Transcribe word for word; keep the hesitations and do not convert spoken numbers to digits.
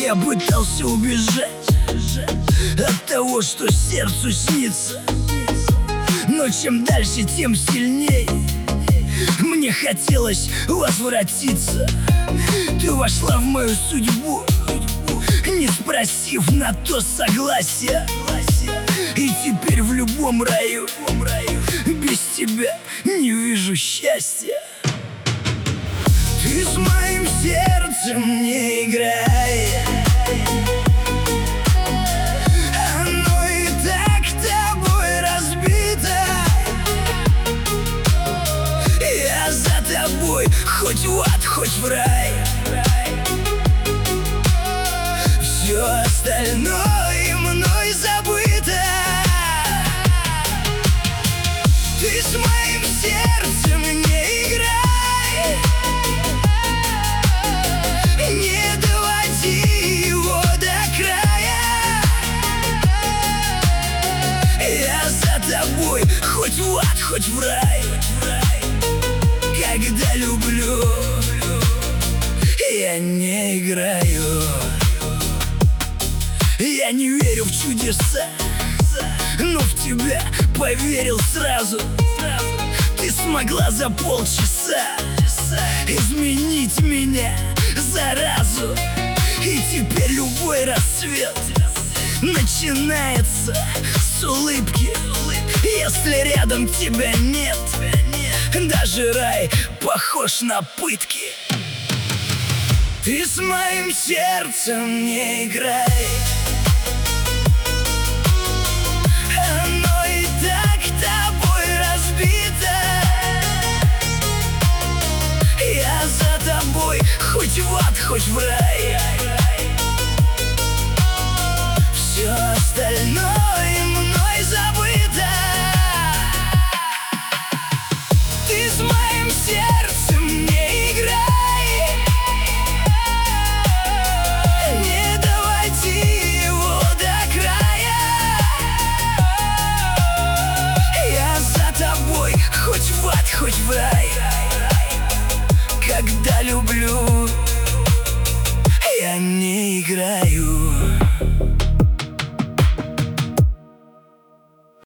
Я пытался убежать от того, что сердцу снится, но чем дальше, тем сильнее мне хотелось возвратиться. Ты вошла в мою судьбу, не спросив на то согласия, и теперь в любом раю без тебя не вижу счастья. Ты с моим сердцем не играй, оно и так тобой разбито. Я за тобой хоть в ад, хоть в рай. Все остальное мной забыто. Ты с моим сердцем не играй, не доводи его до края. Я за тобой хоть в ад, хоть в рай. Когда люблю, я не играю. Я не верю в чудеса, но в тебя поверил сразу. Ты смогла за полчаса изменить меня заразу. И теперь любой рассвет начинается с улыбки. Если рядом тебя нет, даже рай похож на пытки. Ты с моим сердцем не играй, оно и так тобой разбито. Я за тобой хоть в ад, хоть в рай. Все остальное мной забыто. Ты с моим сердцем не играй, не доводи его до края. Я за тобой хоть в ад, хоть в рай. Когда люблю, я не играю.